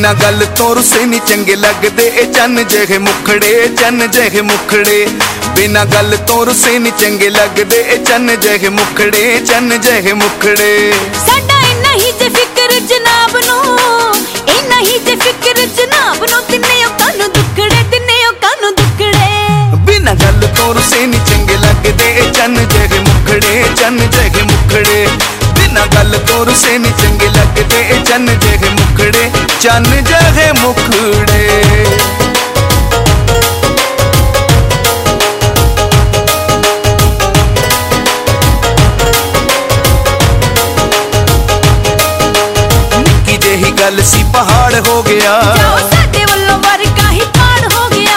बिना गल तो रुसे नी चंगे लगदे ए चन्न जेहे मुखड़े, चन्न जेहे मुखड़े। बिना गल तो रुसे नी चंगे लगदे ए चन्न जेहे मुखड़े, चन्न जेहे मुखड़े। साडा इन्ना ही जे फिक्र जनाब नो, इन्ना ही जे फिक्र जनाब नो, तिन्ने ओ कानू दुखड़े, तिन्ने ओ कानू दुखड़े। बिना गल तो रुसे नी चंगे लगदे ए चन्न जेहे मुखड़े, चन्न जेहे मुखड़े। बिना गल तो रुसे नी चंगे लगदे ए चन्न जेहे मुखड़े, चन्न जेहे मुखड़े। गल सी पहाड़ हो गया, साडे वल्लों वर्गा ही पहाड़ हो गया।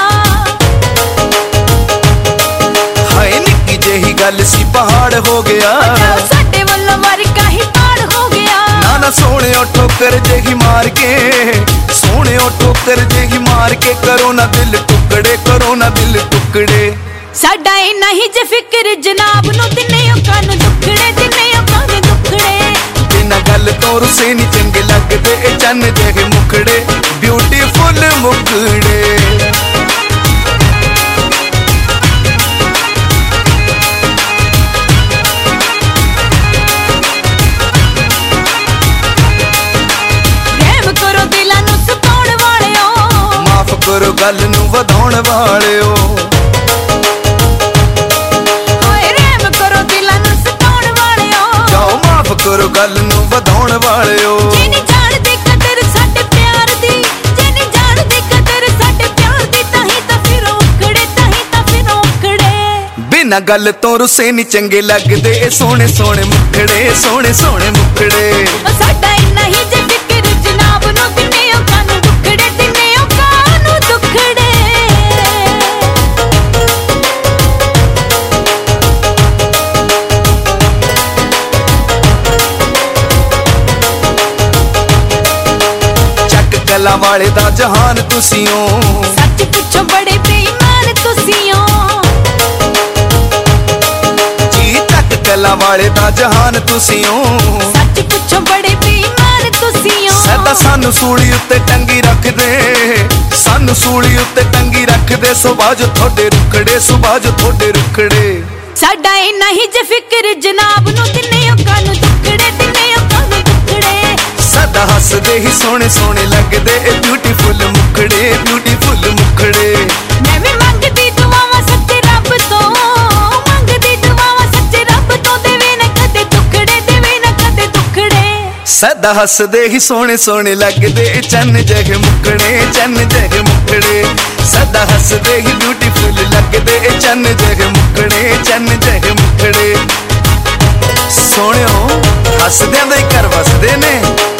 हाय निक्की जेही गल सी पहाड़ हो गया, साडे वल्लों वर्गा ही पहाड़ हो गया। ना सोने ठोकर जेही मार के, सोने ठोकर जेही मार के, करो ना दिल टुकड़े, करो ना दिल टुकड़े। साडा इन्ना ही जे फिक्र जनाब नो, तिन्ने ओ कानू दुखड़े, तिन्ने ओ कानू दुखड़े। बिना गल तो रुसे नी चंगे लगदे ए चन्न जेहे मुखड़े, ब्यूटीफुल मुखड़े। रहम करो दिलां नूं सताउण वालिओ, माफ करो गल नूं वधाउण वालिओ। करो गल नूं वधाउण वालिओ। जे नी जाणदे कदर साडे प्यार दी, जे नी जाणदे कदर साडे प्यार दी, ताहीं तां फिर उखड़े, ताहीं तां फिर उखड़े। बिना गल तो रुसे नी चंगे लगदे ए सोहणे सोहणे मुखड़े, सोहणे सोहणे मुखड़े। ओ साडा इन्ना ही जे फिक्र जनाब नो, तिन्ने ओ कानू दुखड़े, तिन्ने ओ कानू दुखड़े। कला वाले दा जहान तुसीओ, सच पुछो बड़े बेईमान तुसीओ। जी तक कला वाले दा जहान तुसीओ, सच पुछो बड़े बेईमान तुसीओ। सदा सानू सूली उत्ते टंगी रख दे, सानू सूली उत्ते टंगी रख दे, सुभा जो थोड़े रुखड़े, सुभा जो थोड़े रुखड़े। साडा इन्ना ही जे फिक्र जनाब नो, तिन्ने ओ कानू दुखड़े, तिन्ने ओ कानू दुखड़े। सदा हसदे ही सोहणे सोहणे लगदे ए ब्यूटीफुल मुखड़े, ब्यूटीफुल मुखड़े। मैं भी मंगदी दुआवां सच्चे रब तो, मंगदी दुआवां सच्चे रब तो, देवे ना कदे दुखड़े, देवे ना कदे दुखड़े। सदा हसदे ही सोहणे सोहणे लगदे ए चन्न जेहे मुखड़े, चन्न जेहे मुखड़े। सदा हसदे ही ब्यूटीफुल लगदे ए चन्न जेहे मुखड़े, चन्न जेहे मुखड़े। सोहणिओ हसदिआं दा ही घर वसदे ने।